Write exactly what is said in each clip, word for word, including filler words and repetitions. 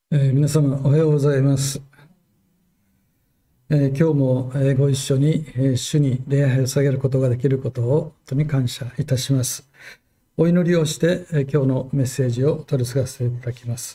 えー皆様おはようございます。えー今日も、えーご一緒に、えー主に礼拝を捧げることができることを本当に感謝いたします。お祈りをして、えー今日のメッセージを取り次がせていただきます。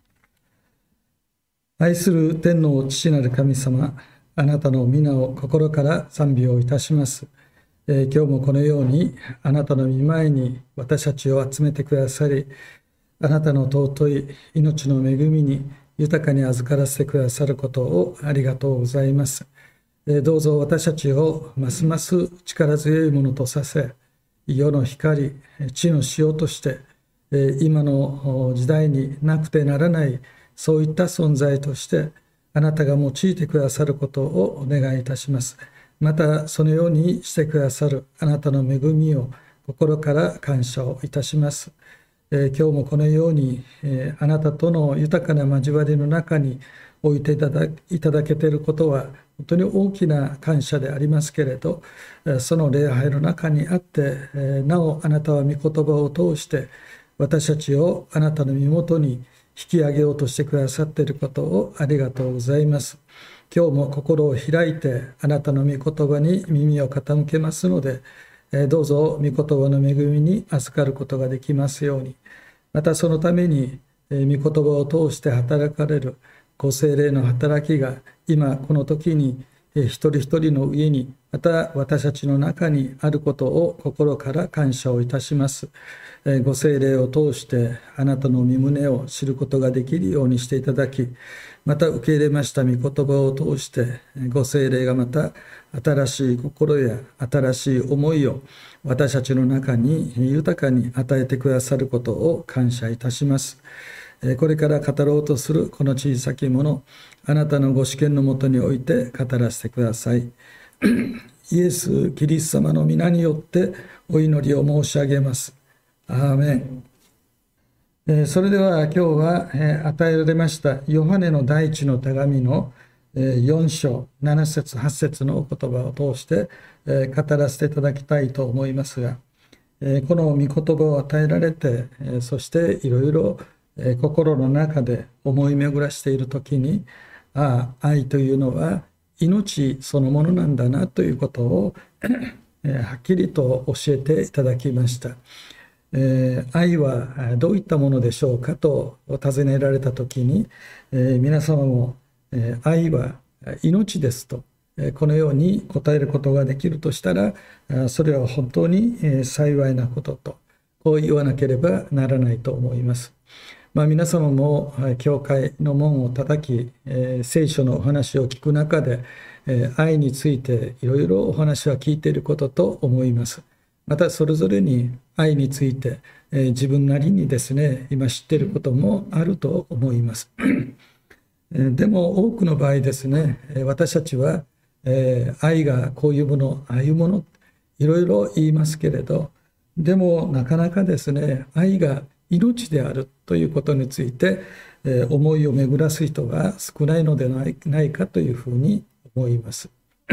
愛する天の父なる神様、あなたの皆を心から賛美をいたします。えー今日もこのようにあなたの御前に私たちを集めてくださり、あなたの尊い命の恵みに豊かに預からせてくださることをありがとうございます。えーどうぞ私たちをますます力強いものとさせ、世の光、地の塩として、えー今の時代になくてならない、そういった存在として、あなたが用いてくださることをお願いいたします。また、そのようにしてくださるあなたの恵みを心から感謝をいたします。えー今日もこのように、えーあなたとの豊かな交わりの中に置いていただいただけていることは本当に大きな感謝でありますけれど、えーその礼拝の中にあって、えーなおあなたは御言葉を通して私たちをあなたの身元に引き上げようとしてくださっていることをありがとうございます。今日も心を開いてあなたの御言葉に耳を傾けますので、えーどうぞ御言葉の恵みに預かることができますように。またそのために、えー御言葉を通して働かれるご聖霊の働きが今この時に、えー一人一人の上に、また私たちの中にあることを心から感謝をいたします。えーご聖霊を通してあなたの御胸を知ることができるようにしていただき、また受け入れました御言葉を通してご聖霊がまた新しい心や新しい思いを私たちの中に豊かに与えてくださることを感謝いたします。これから語ろうとするこの小さきもの、あなたのご主権のもとにおいて語らせてください。イエス・キリスト様の皆によってお祈りを申し上げます。アーメン。えーそれでは今日は、えー与えられましたヨハネの第一の手紙の、えーよん章なな節はち節のお言葉を通して、えー語らせていただきたいと思いますが、えーこの御言葉を与えられて、えーそしていろいろえー心の中で思い巡らしている時に、ああ、愛というのは命そのものなんだなということを、えーはっきりと教えていただきました。えー愛はえーどういったものでしょうかと尋ねられた時に、えー皆様も、えー愛は命ですと、えーこのように答えることができるとしたら、あそれは本当にえー幸いなことと、こう言わなければならないと思います。まあ、皆様もはい教会の門を叩き、えー聖書のお話を聞く中で、えー愛についていろいろお話は聞いていることと思います。またそれぞれに愛について、えー自分なりにですね、今知っていることもあると思います。えーでも多くの場合ですね、えー私たちは、えー愛がこういうもの、ああいうもの、いろいろ言いますけれど、でもなかなかですね、愛が命であるということについて、えー思いを巡らす人が少ないのではないないかというふうに思います。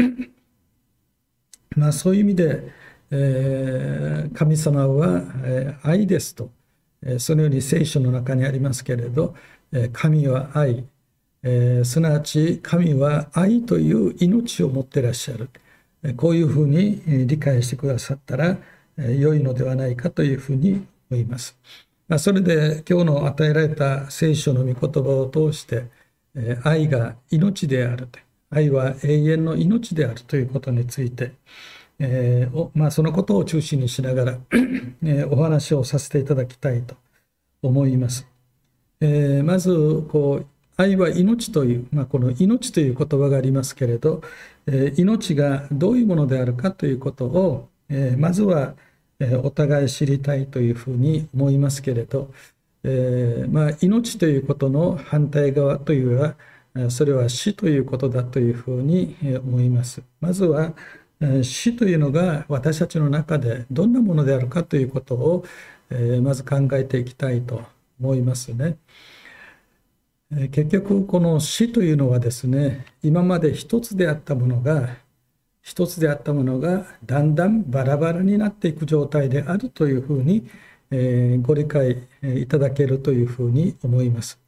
まあ、そういう意味で、えー神様は、えー愛ですと、えーそのように聖書の中にありますけれど、えー神は愛、えーすなわち神は愛という命を持っていらっしゃる、えーこういうふうにえー理解してくださったら、えー良いのではないかというふうに思います。まあ、それで今日の与えられた聖書の御言葉を通して、えー愛が命であると、愛は永遠の命であるということについて、えーおまあ、そのことを中心にしながら、えーお話をさせていただきたいと思います。えーまずこう愛は命という、まあ、この命という言葉がありますけれど、えー命がどういうものであるかということを、えーまずは、えーお互い知りたいというふうに思いますけれど、えーまあ、命ということの反対側というのは、えーそれは死ということだというふうにえー思います。まずは、えー死というのが私たちの中でどんなものであるかということを、えーまず考えていきたいと思いますね。えー結局この死というのはですね、今まで一つであったものが一つであったものがだんだんバラバラになっていく状態であるというふうに、えーご理解えーいただけるというふうに思います。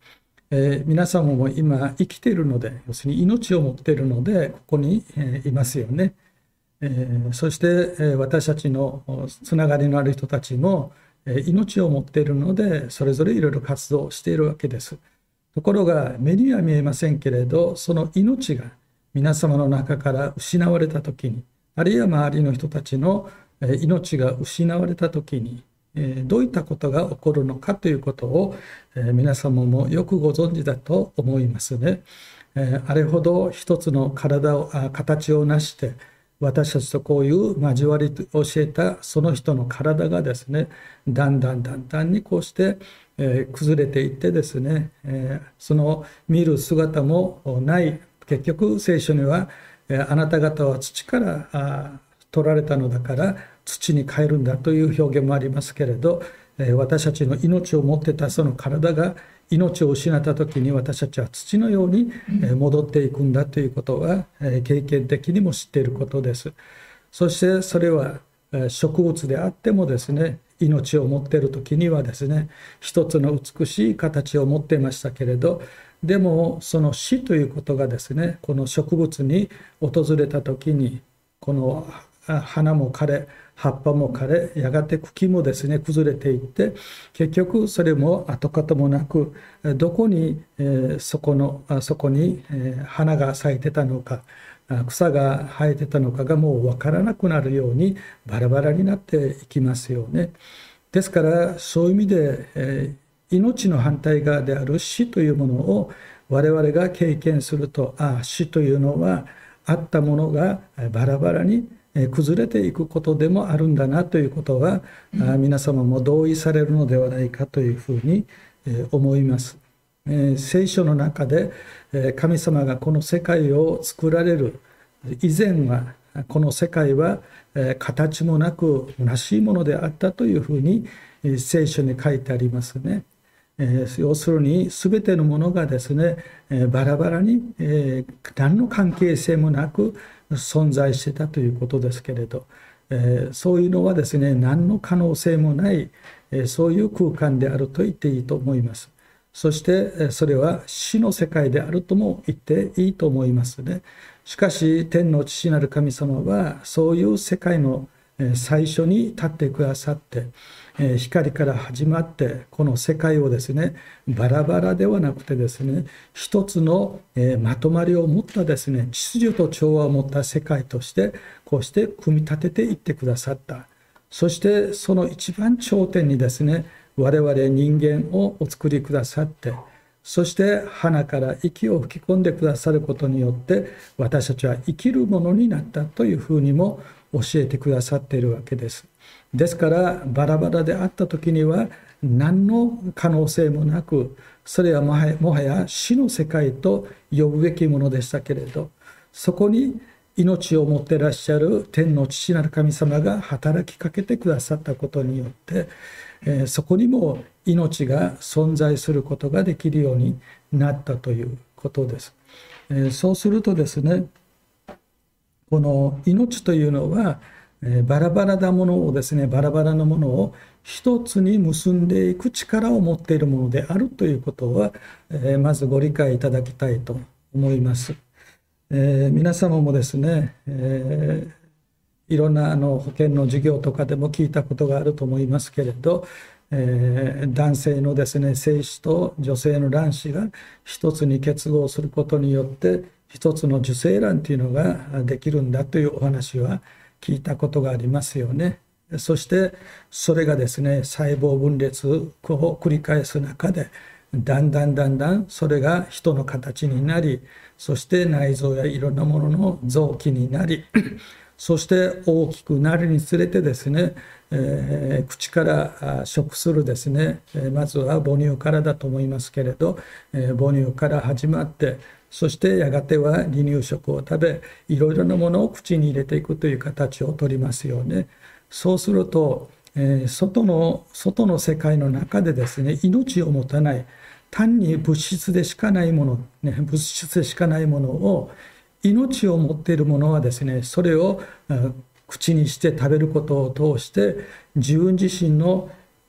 えー皆様も今生きているので、要するに命を持っているのでここに、えーいますよね。えーそして、えー私たちのつながりのある人たちも、えー命を持っているのでそれぞれいろいろ活動しているわけです。ところが目には見えませんけれど、その命が皆様の中から失われた時に、あるいは周りの人たちのえー命が失われた時に、えーどういったことが起こるのかということを、えー皆様もよくご存知だと思いますね。えーあれほど一つの体をあ形を成して私たちとこういう交わりを教えたその人の体がですね、だんだんだんだんにこうして、えー崩れていってですね、えーその見る姿もない。結局聖書には、えーあなた方は土からあ取られたのだから土に帰るんだという表現もありますけれど、えー私たちの命を持ってたその体が命を失った時に私たちは土のようにえー戻っていくんだということは、えー経験的にも知っていることです。そしてそれはえー植物であってもですね、命を持っている時にはですね、一つの美しい形を持っていましたけれど、でもその死ということがですね、この植物に訪れた時にこのあ花も枯れ葉っぱも枯れ、やがて茎もですね崩れていって、結局それも跡形もなく、えどこに、えーそこのあそこに、えー花が咲いてたのか、あ草が生えてたのかがもう分からなくなるようにバラバラになっていきますよね。ですからそういう意味で、えー命の反対側である死というものを我々が経験すると、ああ死というのはあったものがバラバラにえー崩れていくことでもあるんだなということは、あ皆様も同意されるのではないかというふうにえー思います。えー聖書の中でえー神様がこの世界を作られる以前は、この世界はえー形もなく虚しいものであったというふうにえー聖書に書いてありますね。えー要するに全てのものがですね、えーバラバラに、えー何の関係性もなく存在してたということですけれど、えーそういうのはですね、何の可能性もない、えーそういう空間であると言っていいと思います。そしてえーそれは死の世界であるとも言っていいと思いますね。しかし天の父なる神様はそういう世界のえー最初に立ってくださって、えー光から始まってこの世界をですね、バラバラではなくてですね、一つのえーまとまりを持ったですね、秩序と調和を持った世界としてこうして組み立てていってくださった。そしてその一番頂点にですね、我々人間をお作りくださって、そして鼻から息を吹き込んでくださることによって私たちは生きるものになったというふうにも教えてくださっているわけです。ですからバラバラであった時には何の可能性もなく、それはもはやもはや死の世界と呼ぶべきものでしたけれど、そこに命を持っていらっしゃる天の父なる神様が働きかけてくださったことによって、えーそこにも命が存在することができるようになったということです。えーそうするとですね、この命というのは、えーバラバラなものをですね、バラバラなものを一つに結んでいく力を持っているものであるということは、えーまずご理解いただきたいと思います。えー皆様もですね、えーいろんなあの保険の授業とかでも聞いたことがあると思いますけれど、えー男性のですね精子と女性の卵子が一つに結合することによって一つの受精卵というのができるんだというお話は聞いたことがありますよね。そしてそれがですね細胞分裂を繰り返す中でだんだんだんだんそれが人の形になり、そして内臓やいろんなものの臓器になりそして大きくなるにつれてですね、えー口からあ食するですね、えーまずは母乳からだと思いますけれど、えー母乳から始まって、そしてやがては離乳食を食べ、いろいろなものを口に入れていくという形をとりますよね。そうすると、えー外の外の世界の中でですね、命を持たない、単に物質でしかないもの、ね、物質でしかないものを、命を持っているものはですね、それをあ口にして食べることを通して自分自身の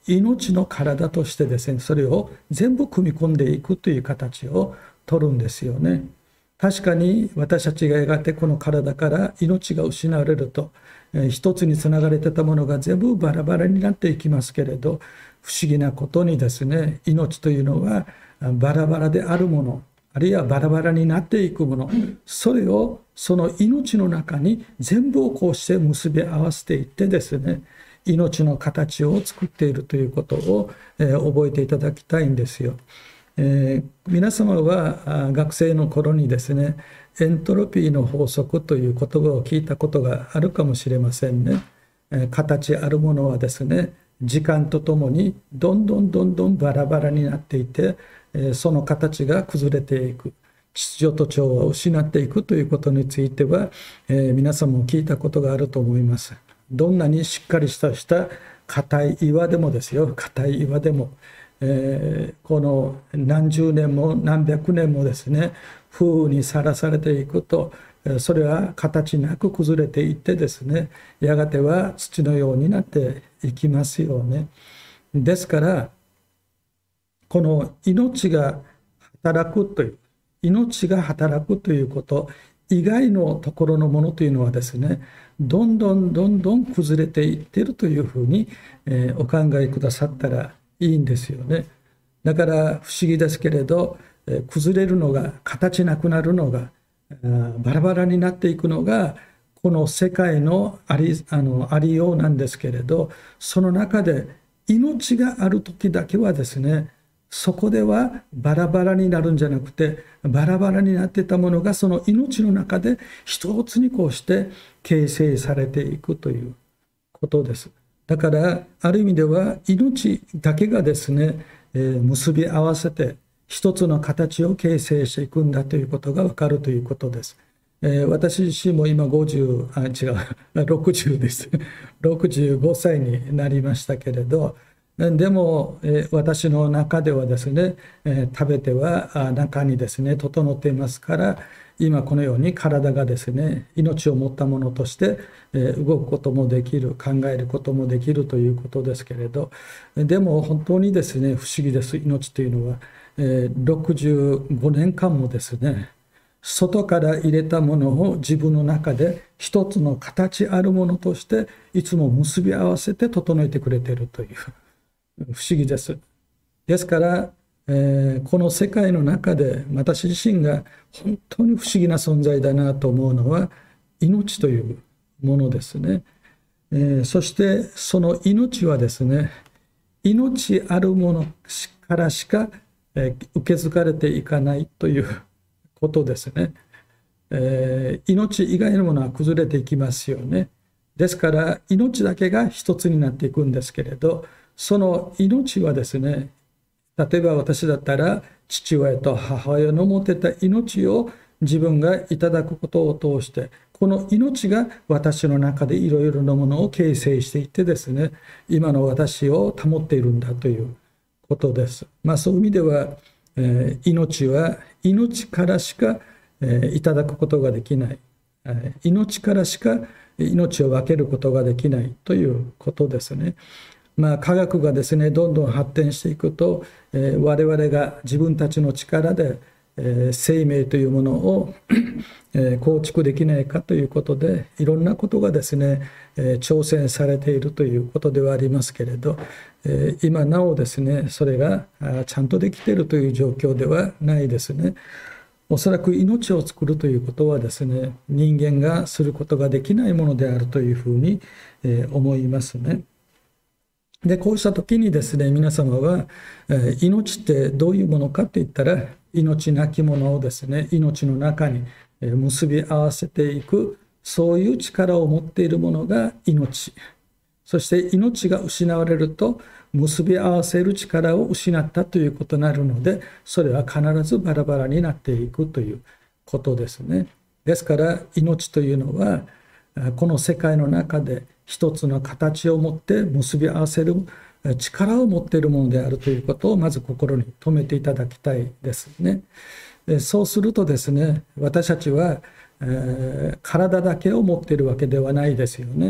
命の体としてですね、それを全部組み込んでいくという形を取るんですよね。確かに私たちがやがてこの体から命が失われると、一つにつながれてたものが全部バラバラになっていきますけれど、不思議なことにですね、命というのはバラバラであるもの、あるいはバラバラになっていくもの、それをその命の中に全部をこうして結び合わせていってですね、命の形を作っているということを、えー、覚えていただきたいんですよ。えー、皆様は学生の頃にですね、エントロピーの法則という言葉を聞いたことがあるかもしれませんね。えー、形あるものはですね、時間とともにどんどんどんどんバラバラになっていて、えー、その形が崩れていく、秩序と調和を失っていくということについては、えー、皆さんも聞いたことがあると思います。どんなにしっかりしたした硬い岩でもですよ、硬い岩でも、えー、この何十年も何百年もですね、風雨にさらされていくと、それは形なく崩れていってですね、やがては土のようになっていきますよね。ですからこの命が働くという、命が働くということ以外のところのものというのはですね、どんどんどんどん崩れていっているというふうに、えー、お考えくださったらいいんですよね。だから不思議ですけれど、えー、崩れるのが、形なくなるのが、バラバラになっていくのがこの世界のあり、あの、ありようなんですけれど、その中で命がある時だけはですね、そこではバラバラになるんじゃなくて、バラバラになっていたものがその命の中で一つにこうして形成されていくということです。だからある意味では命だけがですね、えー、結び合わせて一つの形を形成していくんだということが分かるということです。えー、私自身も今ごじゅう、あ、違う、ろくじゅうです。ろくじゅうごさいになりましたけれど、でも、えー、私の中ではですね、えー、食べては中にですね、整っていますから、今このように体がですね、命を持ったものとして、えー、動くこともできる、考えることもできるということですけれど、でも本当にですね、不思議です。命というのは、えー、ろくじゅうごねんかんもですね、外から入れたものを自分の中で一つの形あるものとしていつも結び合わせて整えてくれているという不思議です。ですから、えー、この世界の中で私自身が本当に不思議な存在だなと思うのは命というものですね。えー、そしてその命はですね、命あるものからしか、えー、受け継がれていかないということですね。えー、命以外のものは崩れていきますよね。ですから命だけが一つになっていくんですけれど、その命はですね、例えば私だったら父親と母親の持てた命を自分がいただくことを通して、この命が私の中でいろいろなものを形成していってですね、今の私を保っているんだということです。まあそういう意味では、えー、命は命からしか、えー、いただくことができない、えー、命からしか命を分けることができないということですね。まあ、科学がですね、どんどん発展していくと、えー、我々が自分たちの力で、えー、生命というものを、えー、構築できないかということで、いろんなことがですね、えー、挑戦されているということではありますけれど、えー、今なおですね、それがちゃんとできているという状況ではないですね。おそらく命を作るということはですね、人間がすることができないものであるというふうに、えー、思いますね。でこうした時にですね、皆様は、えー、命ってどういうものかって言ったら、命なきものをですね、命の中に結び合わせていく、そういう力を持っているものが命。そして命が失われると結び合わせる力を失ったということになるので、それは必ずバラバラになっていくということですね。ですから命というのはこの世界の中で一つの形を持って結び合わせる力を持っているものであるということをまず心に留めていただきたいですね。そうするとですね、私たちは、えー、体だけを持っているわけではないですよね。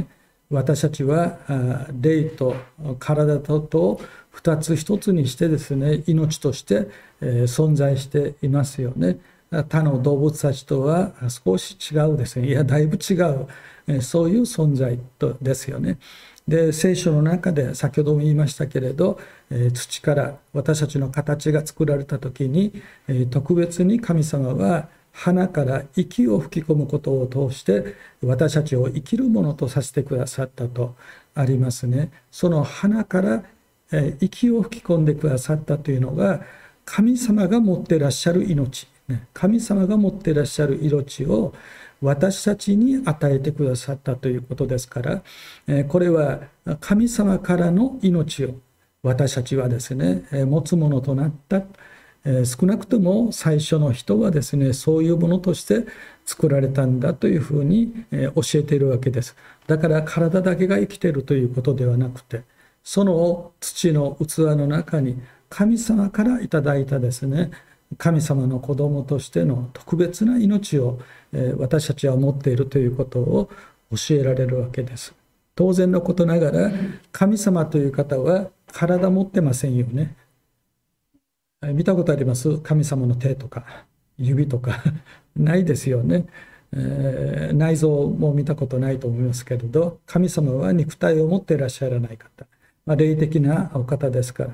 私たちは霊と体と二つ一つにしてですね、命として存在していますよね。他の動物たちとは少し違うですね、いやだいぶ違う、そういう存在とですよね。で、聖書の中で先ほども言いましたけれど、土から私たちの形が作られた時に、特別に神様は鼻から息を吹き込むことを通して私たちを生きるものとさせてくださったとありますね。その鼻から息を吹き込んでくださったというのが、神様が持っていらっしゃる命、神様が持っていらっしゃる命を私たちに与えてくださったということですから、これは神様からの命を私たちはですね、持つものとなった。少なくとも最初の人はですね、そういうものとして作られたんだというふうに教えているわけです。だから体だけが生きているということではなくて、その土の器の中に神様からいただいたですね、神様の子供としての特別な命を私たちは持っているということを教えられるわけです。当然のことながら、神様という方は体持ってませんよね。見たことあります？神様の手とか指とかないですよね。えー、内臓も見たことないと思いますけれど、神様は肉体を持っていらっしゃらない方、まあ、霊的なお方ですから、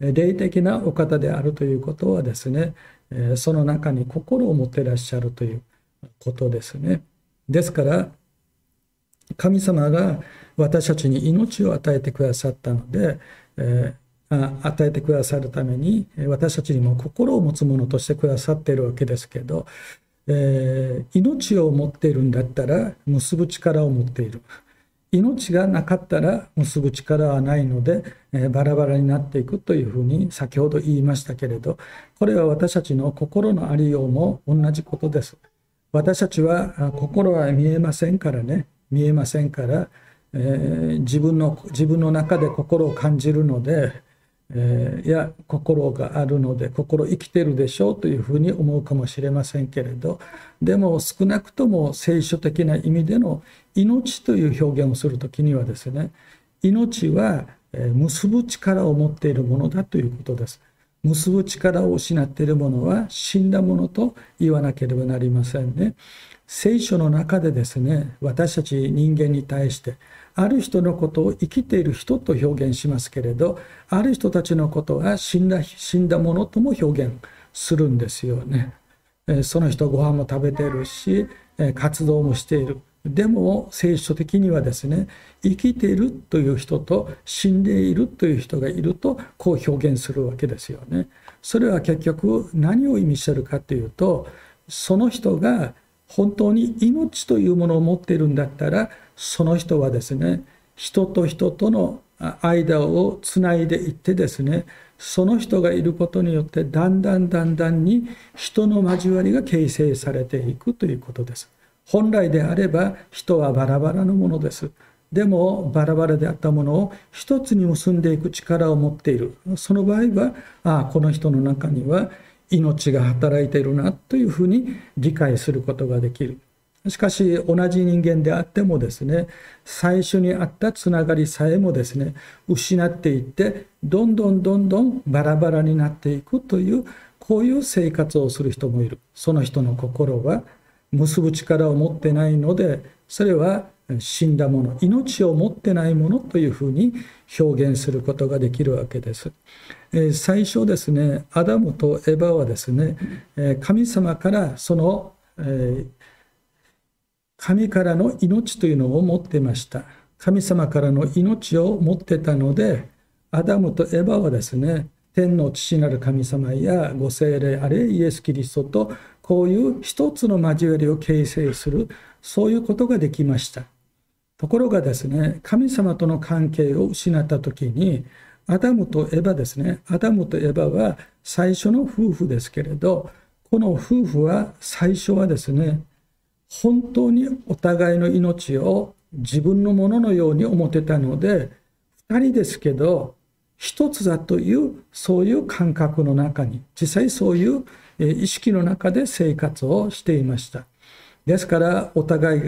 霊的なお方であるということはですね、その中に心を持っていらっしゃるということですね。ですから神様が私たちに命を与えてくださったので、えー与えてくださるために私たちにも心を持つものとしてくださっているわけですけど、えー、命を持っているんだったら結ぶ力を持っている。命がなかったら結ぶ力はないので、えー、バラバラになっていくというふうに先ほど言いましたけれど、これは私たちの心のありようも同じことです。私たちは心は見えませんからね、見えませんから、えー、自分の自分の中で心を感じるので、えー、いや心があるので心生きてるでしょうというふうに思うかもしれませんけれど、でも少なくとも聖書的な意味での命という表現をするときにはですね、命は結ぶ力を持っているものだということです。結ぶ力を失っているものは死んだものと言わなければなりませんね。聖書の中でですね、私たち人間に対してある人のことを生きている人と表現しますけれど、ある人たちのことは死んだ、死んだものとも表現するんですよね。その人ご飯も食べているし、活動もしている。でも聖書的にはですね、生きているという人と死んでいるという人がいるとこう表現するわけですよね。それは結局何を意味しているかというと、その人が本当に命というものを持っているんだったら、その人はですね、人と人との間をつないでいってですね、その人がいることによってだんだんだんだんに人の交わりが形成されていくということです。本来であれば人はバラバラのものです。でもバラバラであったものを一つに結んでいく力を持っている。その場合は、ああこの人の中には命が働いているなというふうに理解することができる。しかし同じ人間であってもですね、最初にあったつながりさえもですね、失っていってどんどんどんどんバラバラになっていくという、こういう生活をする人もいる。その人の心は結ぶ力を持ってないので、それは死んだもの、命を持ってないものというふうに表現することができるわけです。最初ですね、アダムとエバはですね、神様からその神からの命というのを持っていました。神様からの命を持ってたので、アダムとエバはですね、天の父なる神様やご聖霊あれイエス・キリストとこういう一つの交わりを形成する、そういうことができました。ところがですね、神様との関係を失った時に、アダムとエバですね、アダムとエバは最初の夫婦ですけれど、この夫婦は最初はですね、本当にお互いの命を自分のもののように思ってたので、二人ですけど一つだというそういう感覚の中に、実際そういう意識の中で生活をしていました。ですからお互いが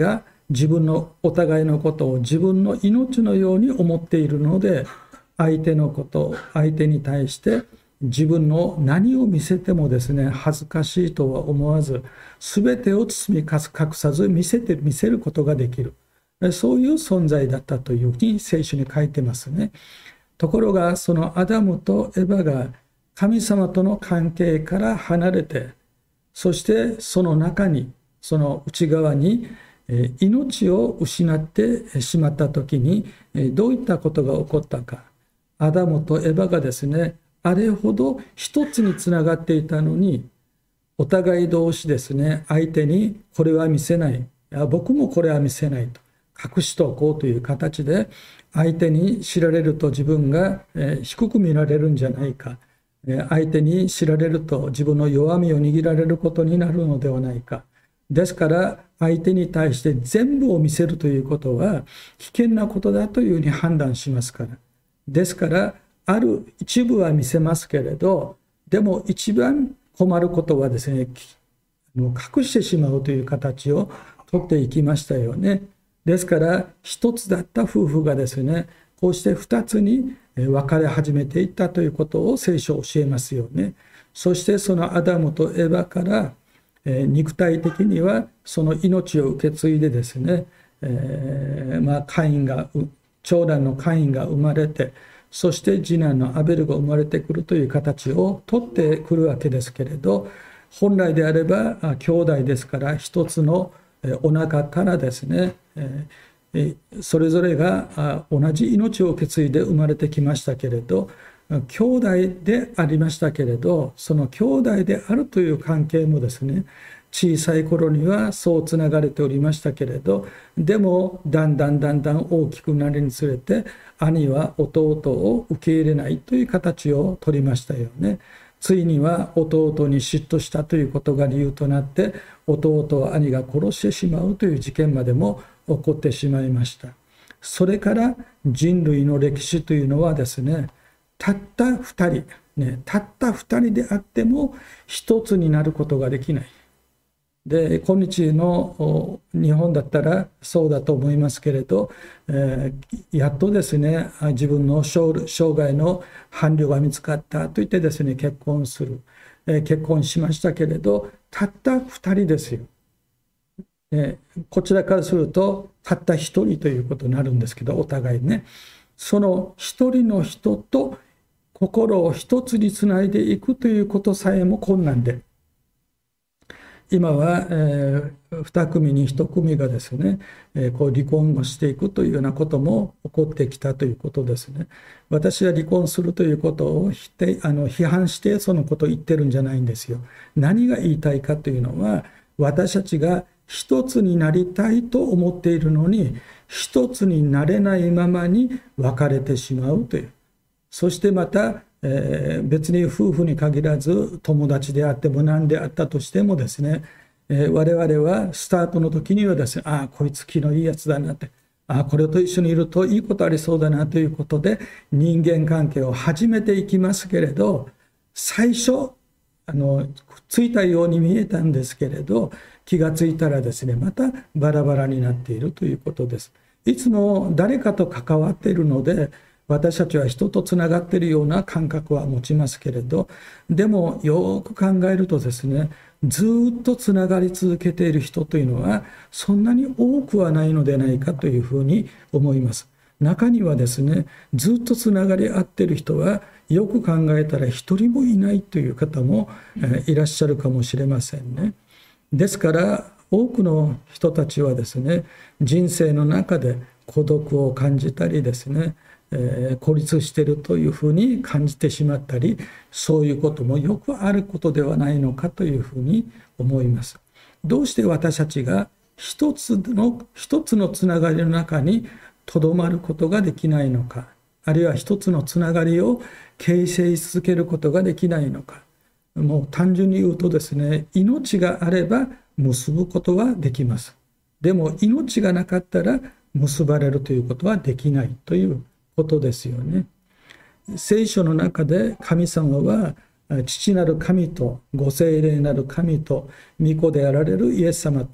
自分のお互いのことを自分の命のように思っているので、相手のこと相手に対して自分の何を見せてもですね、恥ずかしいとは思わず、全てを包み隠さず見せて見せることができる、そういう存在だったというふうに聖書に書いてますね。ところがそのアダムとエバが神様との関係から離れて、そしてその中にその内側に命を失ってしまった時にどういったことが起こったか。アダムとエバがですね、あれほど一つにつながっていたのに、お互い同士ですね、相手にこれは見せない、いや僕もこれは見せないと隠しておこうという形で、相手に知られると自分が低く見られるんじゃないか、相手に知られると自分の弱みを握られることになるのではないか。ですから相手に対して全部を見せるということは危険なことだというふうに判断しますから。ですからある一部は見せますけれど、でも一番困ることはですね、隠してしまうという形をとっていきましたよね。ですから一つだった夫婦がですね、こうして二つに分かれ始めていったということを聖書を教えますよね。そしてそのアダムとエバから肉体的にはその命を受け継いでですね、えー、まあカインが長男のカインが生まれて、そして次男のアベルが生まれてくるという形をとってくるわけですけれど、本来であれば兄弟ですから一つのお腹からですね、それぞれが同じ命を受け継いで生まれてきましたけれど、兄弟でありましたけれど、その兄弟であるという関係もですね、小さい頃にはそうつながれておりましたけれど、でもだんだんだんだん大きくなるにつれて、兄は弟を受け入れないという形を取りましたよね。ついには弟に嫉妬したということが理由となって、弟を兄が殺してしまうという事件までも起こってしまいました。それから人類の歴史というのはですね、たったふたり、ね、たったふたりであっても一つになることができない。で、今日の日本だったらそうだと思いますけれど、えー、やっとですね、自分の生涯の伴侶が見つかったと言ってですね、結婚する、えー、結婚しましたけれど、たったふたりですよ。えー、こちらからするとたったひとりということになるんですけど、お互いね、その一人の人と心を一つにつないでいくということさえも困難で、今は、えー、に組にいち組がですね、えー、こう離婚をしていくというようなことも起こってきたということですね。私は離婚するということを否定、あの批判してそのことを言ってるんじゃないんですよ。何が言いたいかというのは、私たちが一つになりたいと思っているのに、一つになれないままに別れてしまうという。そしてまた、えー、別に夫婦に限らず友達であっても何であったとしてもですね、えー、我々はスタートの時にはですね、ああこいつ気のいいやつだなって、ああこれと一緒にいるといいことありそうだなということで人間関係を始めていきますけれど、最初あのくっついたように見えたんですけれど、気がついたらですね、またバラバラになっているということです。いつも誰かと関わっているので、私たちは人とつながっているような感覚は持ちますけれど、でもよく考えるとですね、ずっとつながり続けている人というのはそんなに多くはないのではないかというふうに思います。中にはですね、ずっとつながり合っている人はよく考えたら一人もいないという方もいらっしゃるかもしれませんね。ですから多くの人たちはですね、人生の中で孤独を感じたりですね、えー、孤立しているというふうに感じてしまったり、そういうこともよくあることではないのかというふうに思います。どうして私たちが一つの一つのつながりの中にとどまることができないのか、あるいは一つのつながりを形成し続けることができないのか。もう単純に言うとですね、命があれば結ぶことはできます。でも命がなかったら結ばれるということはできないということですよね。聖書の中で神様は父なる神とご聖霊なる神と御子であられるイエス様と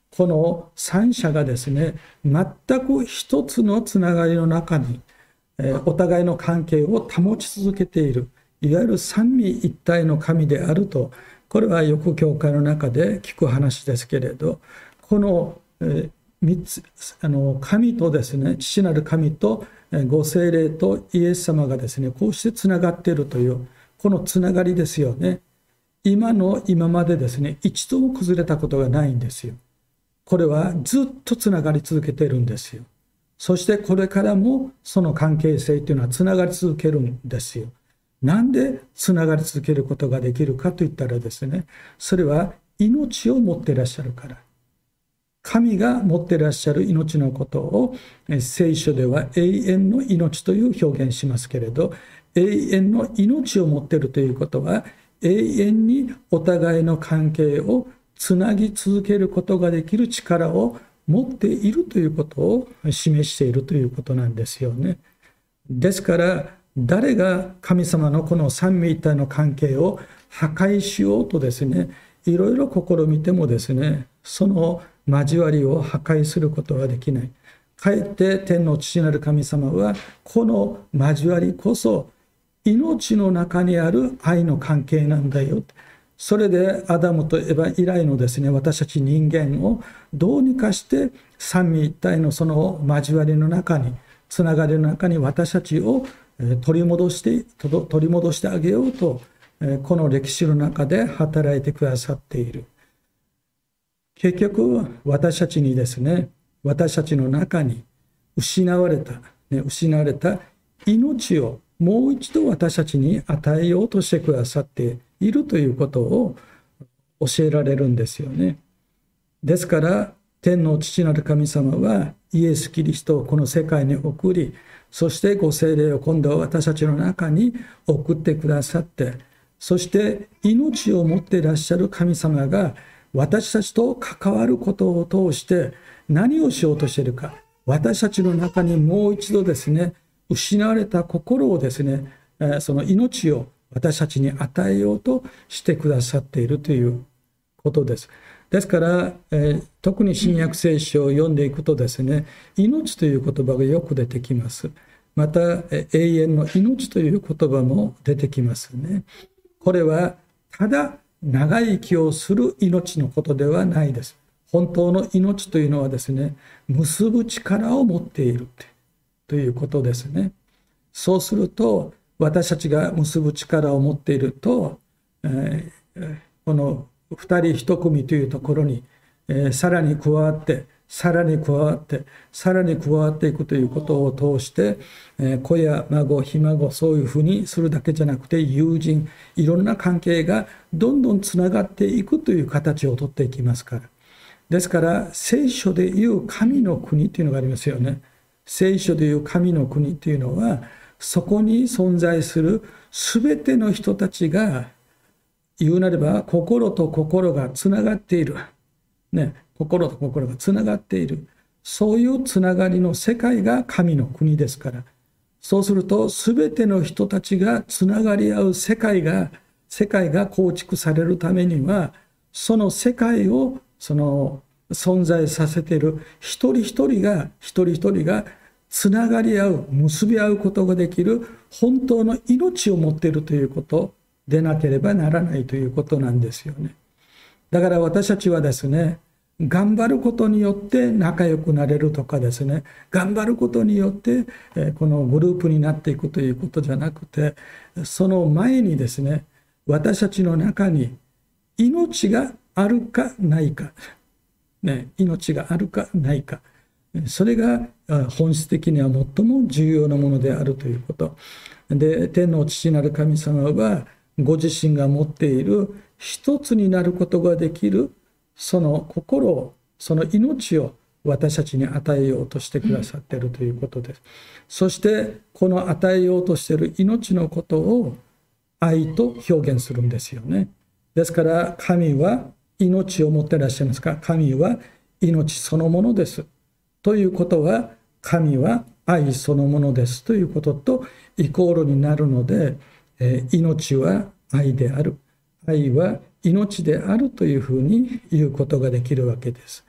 この三者がですね、全く一つのつながりの中に、えー、お互いの関係を保ち続けている、いわゆる三位一体の神であると、これはよく教会の中で聞く話ですけれど、この、えー、三つあの神とですね、父なる神とご聖霊とイエス様がですね、こうしてつながっているというこのつながりですよね。今の今までですね、一度も崩れたことがないんですよ。これはずっとつながり続けているんですよ。そしてこれからもその関係性というのはつながり続けるんですよ。なんでつながり続けることができるかといったらですね、それは命を持っていらっしゃるから。神が持っていらっしゃる命のことを聖書では永遠の命という表現しますけれど、永遠の命を持っているということは、永遠にお互いの関係をつなぎ続けることができる力を持っているということを示しているということなんですよね。ですから誰が神様のこの三位一体の関係を破壊しようとですね、いろいろ試みてもですね、その交わりを破壊することはできない。かえって天の父なる神様はこの交わりこそ命の中にある愛の関係なんだよ。それでアダムとエヴァ以来のですね、私たち人間をどうにかして三位一体のその交わりの中に、つながりの中に私たちを取り戻して取り戻してあげようと、この歴史の中で働いてくださっている。結局私たちにですね、私たちの中に失われた、ね、失われた命をもう一度私たちに与えようとしてくださっているということを教えられるんですよね。ですから天の父なる神様はイエス・キリストをこの世界に送り、そしてご聖霊を今度は私たちの中に送ってくださって、そして命を持っていらっしゃる神様が私たちと関わることを通して何をしようとしているか、私たちの中にもう一度ですね、失われた心をですね、その命を私たちに与えようとしてくださっているということです。ですから、えー、特に新約聖書を読んでいくとですね、命という言葉がよく出てきます。また、えー、永遠の命という言葉も出てきますね。これはただ長生きをする命のことではないです。本当の命というのはですね、結ぶ力を持っているということですね。そうすると私たちが結ぶ力を持っていると、えー、この二人一組というところに、えー、さらに加わってさらに加わってさらに加わっていくということを通して、えー、子や孫ひ孫そういうふうにするだけじゃなくて、友人いろんな関係がどんどんつながっていくという形をとっていきますから。ですから聖書でいう神の国というのがありますよね。聖書でいう神の国というのは、そこに存在するすべての人たちが、言うなれば心と心がつながっている、ね、心と心がつながっている、そういうつながりの世界が神の国ですから。そうするとすべての人たちがつながり合う世界が世界が構築されるためには、その世界をその存在させている一人一人が一人一人がつながり合う、結び合うことができる本当の命を持っているということでなければならないということなんですよね。だから私たちはですね、頑張ることによって仲良くなれるとかですね、頑張ることによってこのグループになっていくということじゃなくて、その前にですね、私たちの中に命があるかないか、ね、命があるかないか、それが本質的には最も重要なものであるということで、天の父なる神様はご自身が持っている一つになることができるその心を、その命を私たちに与えようとしてくださっているということです。そしてこの与えようとしている命のことを愛と表現するんですよね。ですから神は命を持っていらっしゃいますから、神は命そのものですということは、神は愛そのものですということとイコールになるので、えー、命は愛である、愛は命であるというふうに言うことができるわけです。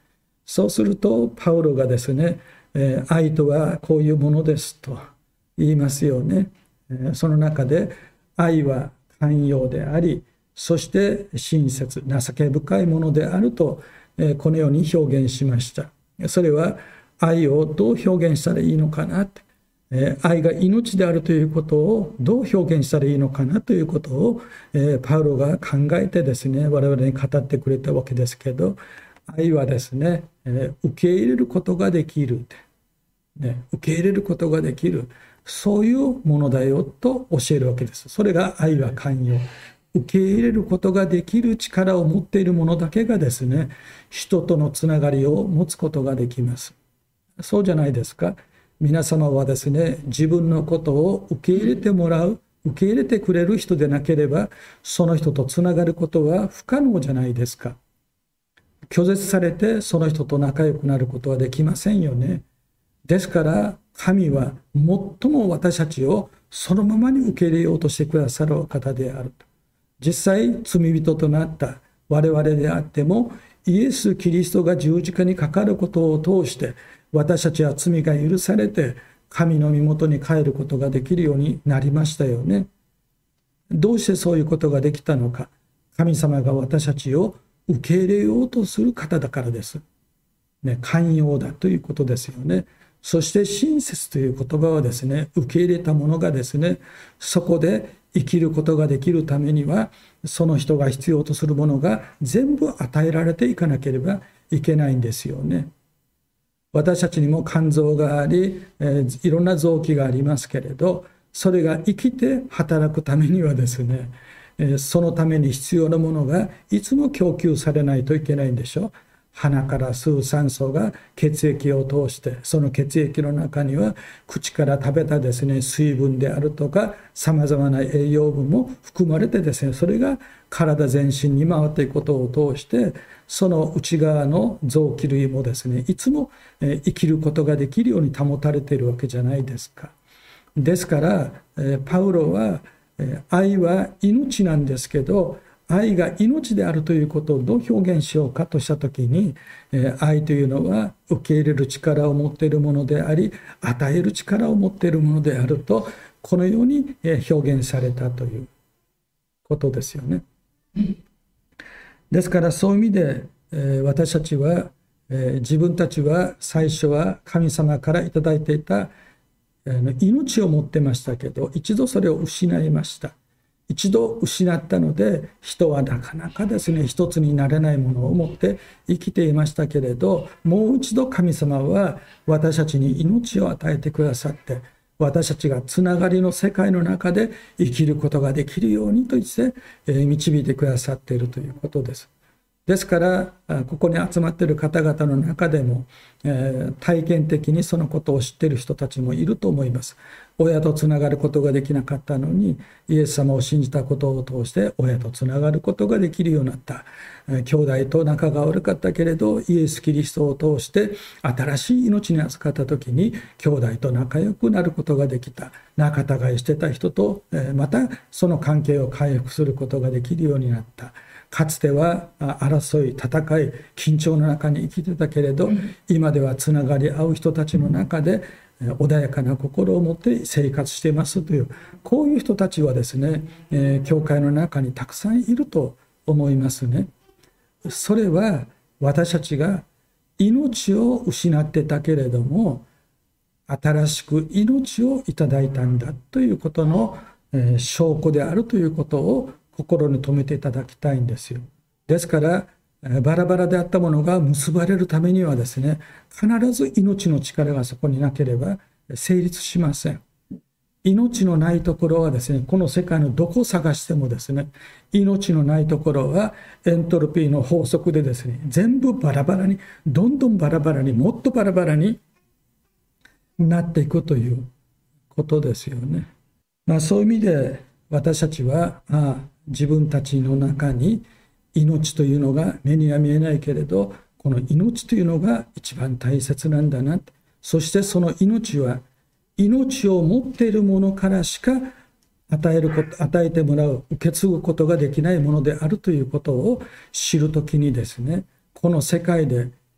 そうするとパウロがですね、えー愛とはこういうものですと言いますよね。えーその中で愛は寛容であり、そして親切、情け深いものであると、えーこのように表現しました。それは愛をどう表現したらいいのかなって、えー愛が命であるということをどう表現したらいいのかなということを、えーパウロが考えてですね、我々に語ってくれたわけですけど、愛はですね、えー受け入れることができるって、ね、受け入れることができる、そういうものだよと教えるわけです。それが愛は寛容。受け入れることができる力を持っているものだけがですね、人とのつながりを持つことができます。そうじゃないですか。皆様はですね、自分のことを受け入れてもらう、受け入れてくれる人でなければ、その人とつながることは不可能じゃないですか。拒絶されてその人と仲良くなることはできませんよね。ですから神は最も私たちをそのままに受け入れようとしてくださるお方であると。実際罪人となった我々であっても、イエス・キリストが十字架にかかることを通して私たちは罪が許されて神の身元に帰ることができるようになりましたよね。どうしてそういうことができたのか。神様が私たちを受け入れようとする方だからです。ね、寛容だということですよね。そして親切という言葉はですね、受け入れたものがですね、そこで生きることができるためには、その人が必要とするものが全部与えられていかなければいけないんですよね。私たちにも肝臓があり、えーいろんな臓器がありますけれど、それが生きて働くためにはですね、えーそのために必要なものがいつも供給されないといけないんでしょう。鼻から吸う酸素が血液を通して、その血液の中には口から食べたですね、水分であるとかさまざまな栄養分も含まれてですね、それが体全身に回っていくことを通して、その内側の臓器類もですね、いつもえー生きることができるように保たれているわけじゃないですか。ですから、えーパウロは、えー愛は命なんですけど、愛が命であるということをどう表現しようかとしたときに、えー愛というのは受け入れる力を持っているものであり、与える力を持っているものであると、このようにえー表現されたということですよね。ですからそういう意味で、えー私たちは、えー自分たちは最初は神様からいただいていたあの命を持ってましたけど、一度それを失いました。一度失ったので、人はなかなかですね、一つになれないものを持って生きていましたけれど、もう一度神様は私たちに命を与えてくださって、私たちがつながりの世界の中で生きることができるようにとして、えー導いてくださっているということです。ですからあここに集まっている方々の中でも、えー体験的にそのことを知っている人たちもいると思います。親とつながることができなかったのに、イエス様を信じたことを通して親とつながることができるようになった。えー兄弟と仲が悪かったけれど、イエス・キリストを通して新しい命に預かった時に兄弟と仲良くなることができた。仲違いしてた人と、えーまたその関係を回復することができるようになった。かつてはあ争い、戦い、緊張の中に生きてたけれど、今ではつながり合う人たちの中でえー穏やかな心を持って生活していますという、こういう人たちはですね、えー教会の中にたくさんいると思いますね。それは私たちが命を失ってたけれども、新しく命をいただいたんだということの、えー証拠であるということを心に留めていただきたいんですよ。ですからえーバラバラであったものが結ばれるためにはですね、必ず命の力がそこになければ成立しません。命のないところはですね、この世界のどこを探してもですね、命のないところはエントロピーの法則でですね、全部バラバラに、どんどんバラバラに、もっとバラバラになっていくということですよね。まあ、そういう意味で私たちはああ自分たちの中に命というのが目には見えないけれど、この命というのが一番大切なんだな。そしてその命は命を持っているものからしか与えること、与えてもらう、受け継ぐことができないものであるということを知るときにですね、この世界で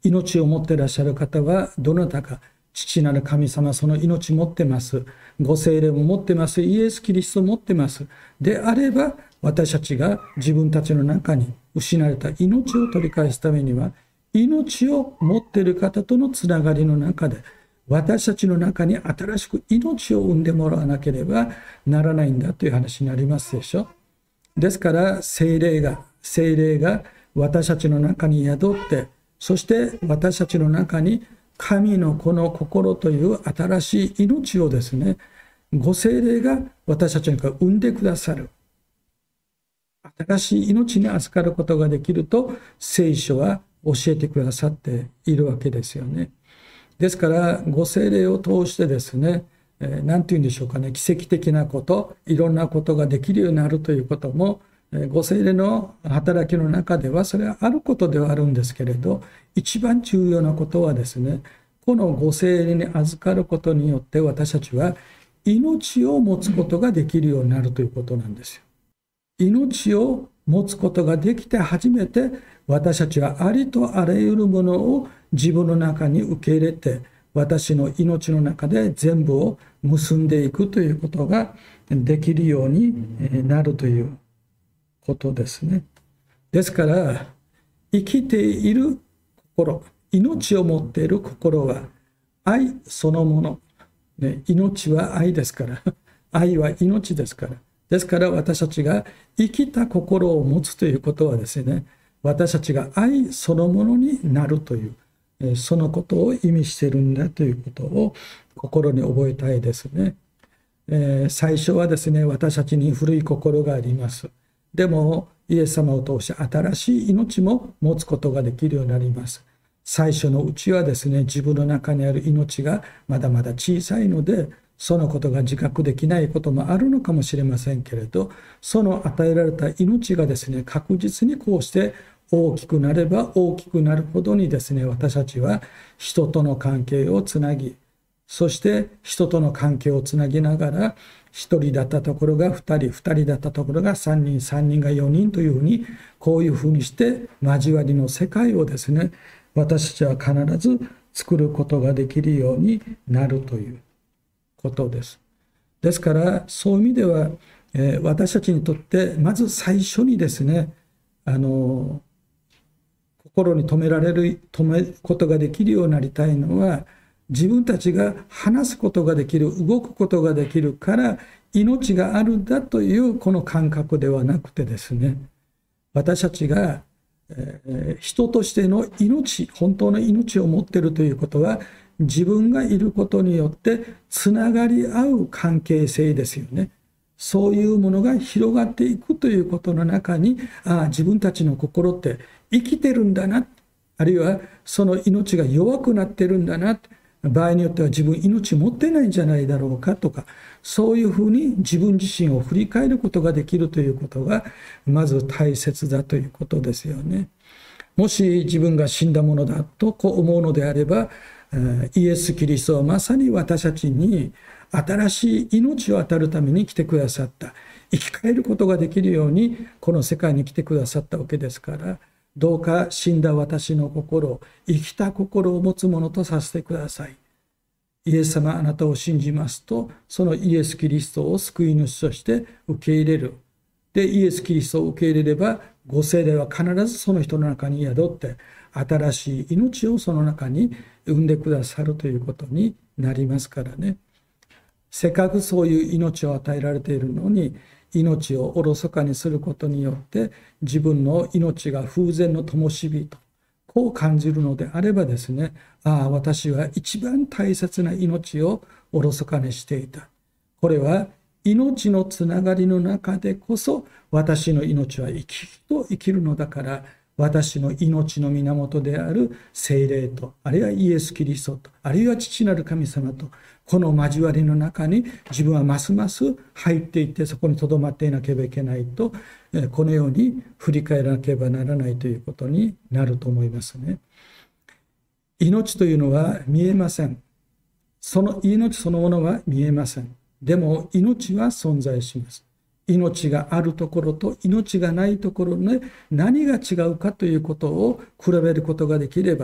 命を持っていらっしゃる方はどなたか。父なる神様、その命持ってます。ご聖霊も持ってます。イエス・キリストを持ってます。であれば、私たちが自分たちの中に失われた命を取り返すためには、命を持っている方とのつながりの中で、私たちの中に新しく命を生んでもらわなければならないんだという話になりますでしょ。ですから、聖霊が、聖霊が私たちの中に宿って、そして私たちの中に神の子の心という新しい命をですね、ご聖霊が私たちに生んでくださる。新しい命に預かることができると聖書は教えてくださっているわけですよね。ですからご聖霊を通してですね、えー、なんて言うんでしょうかね、奇跡的なこと、いろんなことができるようになるということも、えー、ご聖霊の働きの中ではそれはあることではあるんですけれど、一番重要なことはですね、このご聖霊に預かることによって私たちは命を持つことができるようになるということなんですよ。命を持つことができて初めて私たちはありとあらゆるものを自分の中に受け入れて、私の命の中で全部を結んでいくということができるようになるということですね。ですから生きている心、命を持っている心は愛そのもの、ね、命は愛ですから愛は命ですから。ですから私たちが生きた心を持つということはですね、私たちが愛そのものになるというそのことを意味しているんだということを心に覚えたいですね。えー、最初はですね、私たちに古い心があります。でもイエス様を通して新しい命も持つことができるようになります。最初のうちはですね、自分の中にある命がまだまだ小さいので、そのことが自覚できないこともあるのかもしれませんけれど、その与えられた命がですね、確実にこうして大きくなれば大きくなるほどにですね、私たちは人との関係をつなぎ、そして人との関係をつなぎながら、一人だったところが二人、二人だったところが三人、三人が四人というふうに、こういうふうにして交わりの世界をですね、私たちは必ず作ることができるようになるということです。ですからそういう意味では、えー、私たちにとってまず最初にですね、あの心に留められる留めることができるようになりたいのは、自分たちが話すことができる、動くことができるから命があるんだというこの感覚ではなくてですね、私たちが、えー、人としての命、本当の命を持っているということは、自分がいることによってつながり合う関係性ですよね。そういうものが広がっていくということの中に、ああ、自分たちの心って生きてるんだな、あるいはその命が弱くなってるんだな、場合によっては自分命持ってないんじゃないだろうかとか、そういうふうに自分自身を振り返ることができるということがまず大切だということですよね。もし自分が死んだものだとこう思うのであれば、イエス・キリストはまさに私たちに新しい命を与えるために来てくださった。生き返ることができるようにこの世界に来てくださったわけですから、どうか死んだ私の心、生きた心を持つものとさせてください。イエス様、あなたを信じますと、そのイエス・キリストを救い主として受け入れる。で、イエス・キリストを受け入れれば、ご聖霊は必ずその人の中に宿って、新しい命をその中に生んでくださるということになりますからね。せっかくそういう命を与えられているのに、命をおろそかにすることによって自分の命が風前の灯火とこう感じるのであればですね、ああ、私は一番大切な命をおろそかにしていた。これは命のつながりの中でこそ私の命は生き生きと生きるのだから、私の命の源である聖霊と、あるいはイエス・キリストと、あるいは父なる神様と、この交わりの中に自分はますます入っていって、そこにとどまっていなければいけないと、このように振り返らなければならないということになると思いますね。命というのは見えません。その命そのものは見えません。でも命は存在します。命があるところと命がないところで何が違うかということを比べることができれば、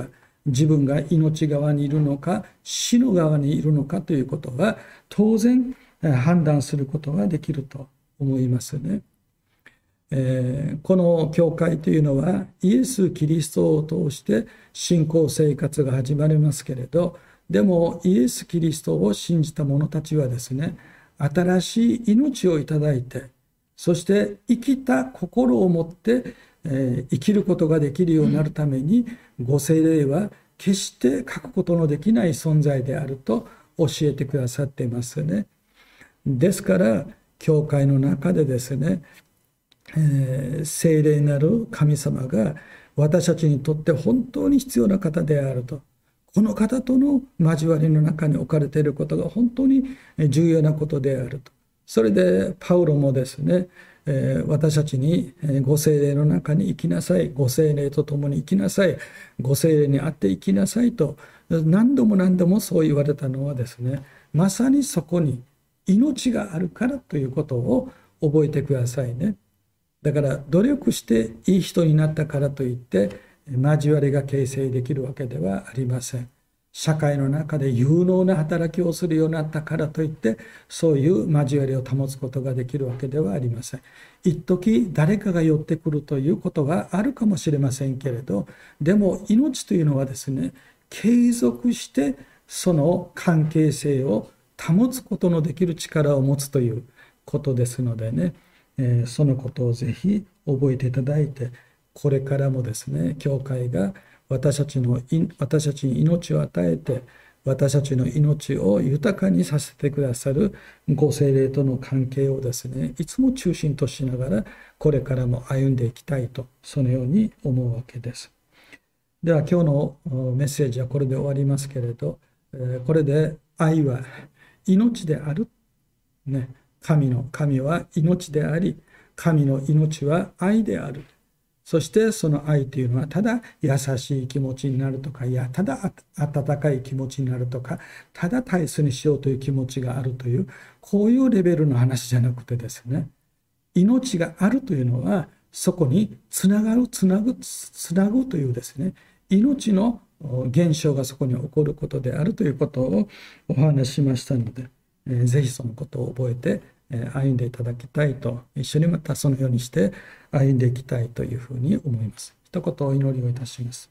自分が命側にいるのか死の側にいるのかということは当然判断することができると思いますね。えーこの教会というのはイエス・キリストを通して信仰生活が始まりますけれど、でもイエス・キリストを信じた者たちはですね、新しい命をいただいて、そして生きた心を持って、えー生きることができるようになるために、ご聖霊は決して書くことのできない存在であると教えてくださっていますね。ですから教会の中でですね、えー聖霊なる神様が私たちにとって本当に必要な方であると、この方との交わりの中に置かれていることが本当に重要なことであると。それでパウロもですね、えー私たちにえーご聖霊の中に生きなさい、ご聖霊と共に生きなさい、ご聖霊にあって生きなさいと何度も何度もそう言われたのはですね、まさにそこに命があるからということを覚えてくださいね。だから努力していい人になったからといって交わりが形成できるわけではありません。社会の中で有能な働きをするようになったからといってそういう交わりを保つことができるわけではありません。一時誰かが寄ってくるということはあるかもしれませんけれど、でも命というのはですね、継続してその関係性を保つことのできる力を持つということですのでね、えーそのことをぜひ覚えていただいて、これからもですね、教会が私たちのい私たちに命を与えて、私たちの命を豊かにさせてくださるご聖霊との関係をですね、いつも中心としながらこれからも歩んでいきたいと、そのように思うわけです。では今日のメッセージはこれで終わりますけれど、えーこれで愛は命である、ね、神の神は命であり、神の命は愛である。そしてその愛というのはただ優しい気持ちになるとか、いやただ温かい気持ちになるとか、ただ大切にしようという気持ちがあるという、こういうレベルの話じゃなくてですね、命があるというのはそこにつながるつなぐつなぐというですね、命の現象がそこに起こることであるということをお話ししましたので、えーぜひそのことを覚えてえー歩んでいただきたいと、一緒にまたそのようにして歩んでいきたいというふうに思います。一言お祈りをいたします。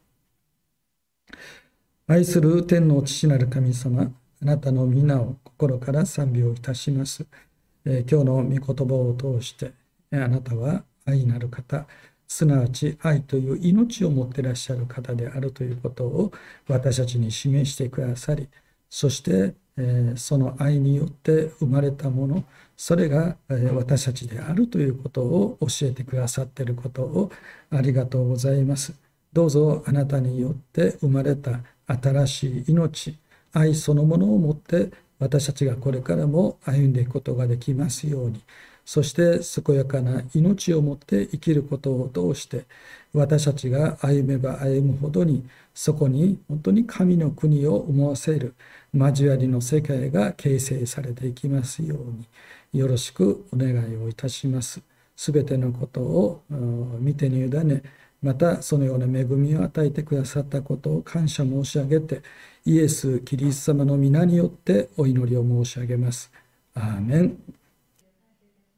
愛する天の父なる神様、あなたの皆を心から賛美をいたします。えー今日の御言葉を通して、えーあなたは愛なる方、すなわち愛という命を持っていらっしゃる方であるということを私たちに示してくださり、そして、えーその愛によって生まれたもの、それが、えー私たちであるということを教えてくださっていることをありがとうございます。どうぞあなたによって生まれた新しい命、愛そのものを持って私たちがこれからも歩んでいくことができますように、そして健やかな命を持って生きることを通して私たちが歩めば歩むほどに、そこに本当に神の国を思わせる交わりの世界が形成されていきますようによろしくお願いをいたします。すべてのことをうん御手に委ね、またそのような恵みを与えてくださったことを感謝申し上げて、イエス・キリスト様の皆によってお祈りを申し上げます。アーメン。